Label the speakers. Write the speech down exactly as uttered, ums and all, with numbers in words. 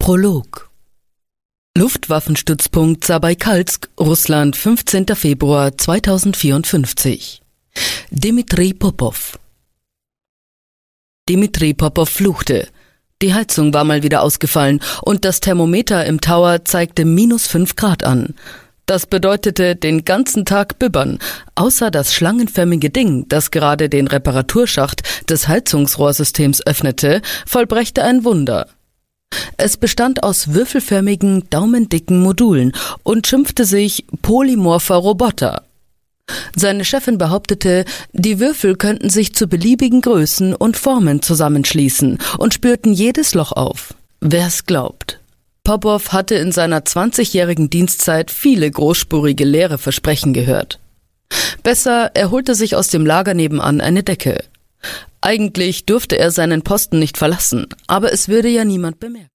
Speaker 1: Prolog. Luftwaffenstützpunkt Sabaikalsk, Russland, fünfzehnter Februar zweitausendvierundfünfzig. Dmitri Popow. Dmitri Popow fluchte. Die Heizung war mal wieder ausgefallen und das Thermometer im Tower zeigte minus fünf Grad an. Das bedeutete den ganzen Tag bibbern, außer das schlangenförmige Ding, das gerade den Reparaturschacht des Heizungsrohrsystems öffnete, vollbrächte ein Wunder. Es bestand aus würfelförmigen, daumendicken Modulen und schimpfte sich polymorpher Roboter. Seine Chefin behauptete, die Würfel könnten sich zu beliebigen Größen und Formen zusammenschließen und spürten jedes Loch auf. Wer's glaubt. Popow hatte in seiner zwanzigjährigen Dienstzeit viele großspurige leere Versprechen gehört. Besser, er holte sich aus dem Lager nebenan eine Decke. Eigentlich durfte er seinen Posten nicht verlassen, aber es würde ja niemand bemerken.